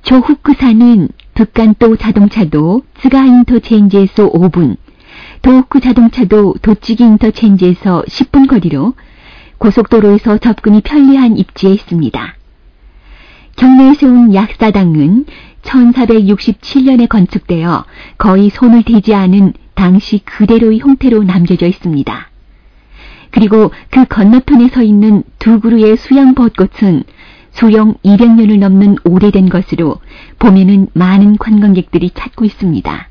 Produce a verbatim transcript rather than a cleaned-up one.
조후쿠사는 북간도 자동차도 쯔가 인터체인지에서 오 분, 도호쿠 자동차도 도찌기 인터체인지에서 십 분 거리로 고속도로에서 접근이 편리한 입지에 있습니다. 경내에 세운 약사당은 천사백육십칠 년에 건축되어 거의 손을 대지 않은 당시 그대로의 형태로 남겨져 있습니다. 그리고 그 건너편에 서 있는 두 그루의 수양 벚꽃은 수령 이백 년을 넘는 오래된 것으로 봄에는 많은 관광객들이 찾고 있습니다.